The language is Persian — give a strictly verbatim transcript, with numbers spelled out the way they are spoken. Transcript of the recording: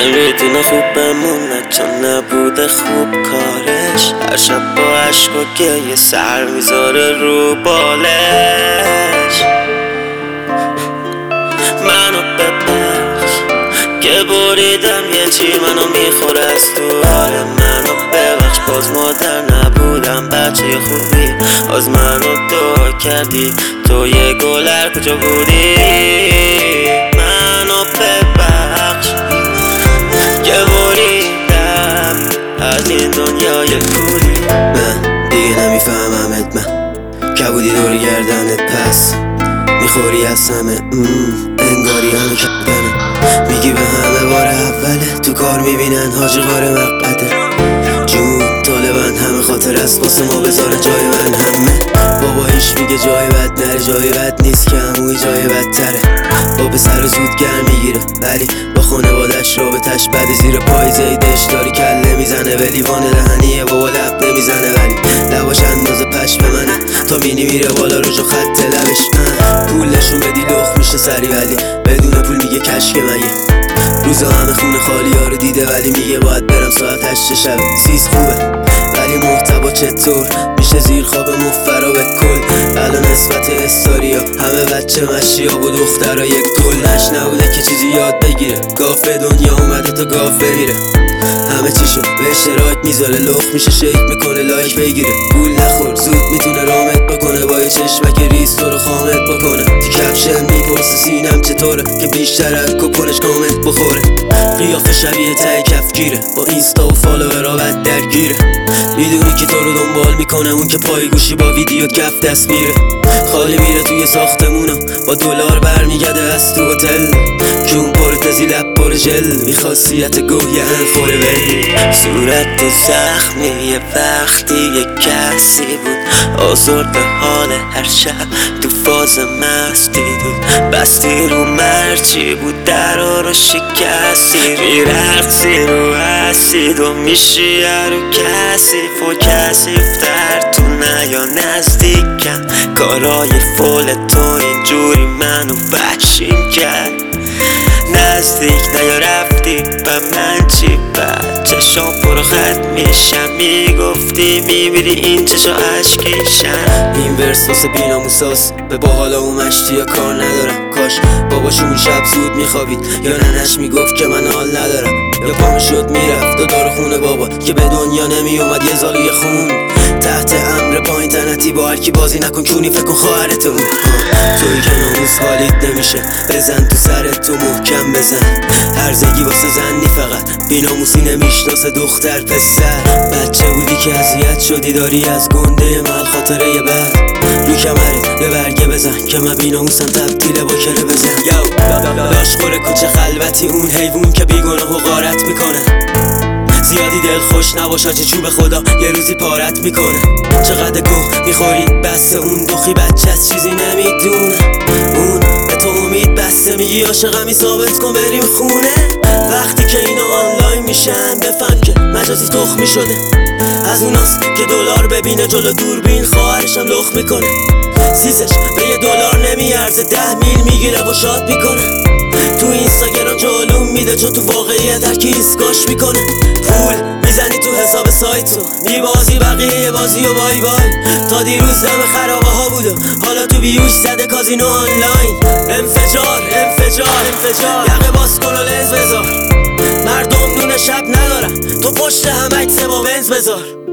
میدونه خوب بمونه چون نبوده خوب کارش. هر شب با عشق و گریه سر میذاره رو بالش. منو ببخش که بریدم یه چی منو میخوره از تو. آره منو ببخش باز مادر نبودم بچه خوبی. از منو دعا کردی تو یه گلر کجا بودی. منو ببخش که بریدم از این دنیای کوری. من دیگه نمیفهممت، من کبودی دور گردنت پس میخوری از همه انگاری همه کردنه. میگی به همه بار اوله تو کار میبینن حاجی قاره مقعده. جون طالبن همه خاطر است واسه ما بذارن جای من همه. بابایش میگه جای بد نره، جای بد نیست که هموی جای بدتره. با پسر زود گرم میگیره ولی با خانوادش رابطش بده. زیر پای زیدش داری کله میزنه به لیوان دهنیه بابا لب نمیزنه ولی لباش اندازه پش به منه تا مینی میره بالا رو جو خط لبش. پولشون بدی لخ میشه سری ولی بدون پول میگه کشک مگه. روزا همه خونه خالی ها رو دیده ولی میگه باید برم ساعت هشت شب. سیز خوبه ولی محتوا چطور میشه زیر خواب مفرا به کل. الان نسبت استاریا همه بچه مشی ها و دخترها یک کل. نش نبوده که چیزی یاد بگیره گافه دنیا اومده تا گافه میره. همه چیشو به اشتراک میذاره لخ میشه شیک میکنه لایک بگیره. پول نخور زود میتونه رامت بکنه با یه چشمک ریز تو رو خامت بکنه. تو کپشن میپرسه سینم چطوره که بیشتر از کپونش کامنت بخوره. قیافه شبیه ته کفگیره با اینستا و فالوورا بد درگیره. میدونی که تو رو دنبال میکنه اون که پای گوشی با ویدیو کف دست میره. خالی میره توی ساختمونا با دلار برمیگرده از تو هتل. جون پر تزی لب پر جل بی خاصیت گوه یه خوره ولی. صورت تو زخمی یه وقتی یه کسی بود آزرد حال هر شب تو فاز مستی بود. بستی رو مرچی بود درا رو شکستی میرقصی رو اسید و میشی رو کسیف و کسیفتر تو نیا نزدیکم. کارای فول تو اینجوری منو وحشیم کرد. نزدیک نیا رفتی و من چی بد چشام پرو خط میشم. میگفتی میمیری این چشا عشقیشن. این ورس واسه بیناموساس به باحالا و مشتی یا کار ندارم. کاش باباشون شب زود میخوابید یا ننش میگفت که من حال ندارم. یا پا میشد میرفت و دار خونه بابا که به دنیا نمیومد یه زالوی خون. تحت امر پایین تنتی با هرکی بازی نکن چونی فکر کن خواهرتون. توی که ناموس حالیت نمیشه بزن تو سرت تو محکم بزن. هرزگی واسه زنی فقط بیناموسی نمیشناسه دختر پسر. بچه بودی که اذیت شدی داری از گنده محل خاطره یه بد. رو کمرت یه برگه بزن که من بیناموسم تبدیل با کله بزن. یو لاشخور کوچه خلوتی اون حیوون که بیگناه و غارت میکنه. زیادی دل خوش نباش آجی چوب خدا یه روزی پارت میکنه. چقدر گوه میخوری بس اون دخی بچه از چیزی نمیدونه. اون به تو امید بسته میگی عاشقمی ثابت کن بریم خونه. وقتی که اینا آنلاین میشن بفهم که مجازی تخمی شده. از اوناست که دلار ببینه جلو دوربین خواهرشم لخ میکنه. سیزش به یه دلار نمیارزه ده میل میگیره و شاد میکنه. تو اینستاگرام جلوم میده چون تو واقعیت هرکی ایسکاش میکنه. پول میزنی تو حساب سایتو میبازی بقیه بازی و بای بای. تا دیروز دم خرابه ها بودم حالا تو بیوش زده کازینو آنلاین. انفجار انفجار انفجار یقه باز کن و لنز بذار. مردم نون شب ندارم تو پشت همه سه با بنز بذار.